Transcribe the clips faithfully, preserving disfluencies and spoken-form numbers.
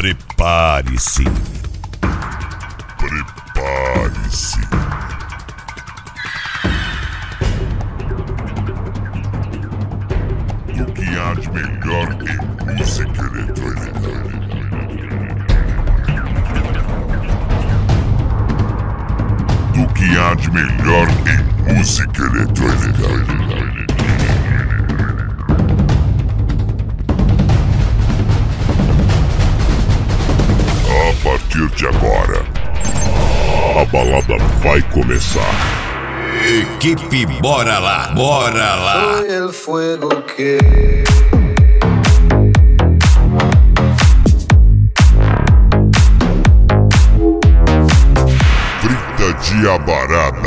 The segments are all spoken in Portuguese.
Prepare-se. Prepare-se. Do que há de melhor em música eletrônica. Do que há de melhor em música eletrônica. A partir de agora, a balada vai começar. Equipe, bora lá, bora lá. Soy el fuego que... Frita de abarada.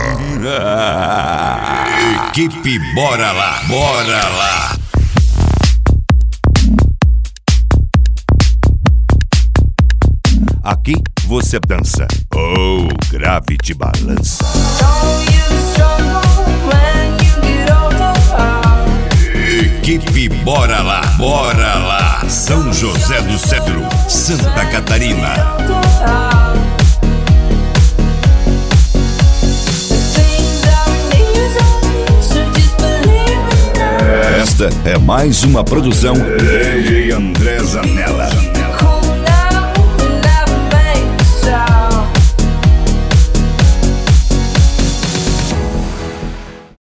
Equipe, bora lá, bora lá. Aqui você dança, oh, grave te balança. Equipe, bora lá, bora lá. São José do Cedro, Santa Catarina. Esta é mais uma produção D J André Zanella.